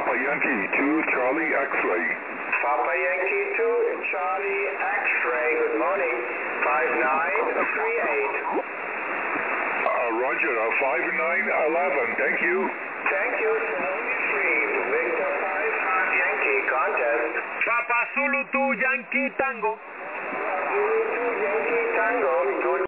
Papa Yankee 2, Charlie X-ray. Papa Yankee 2, Charlie X-ray, good morning, 5938. Roger, 5911, thank you. Thank you, 73, Victor 5, Yankee, contest. Papa Zulu 2, Yankee Tango. Zulu 2, Yankee Tango, good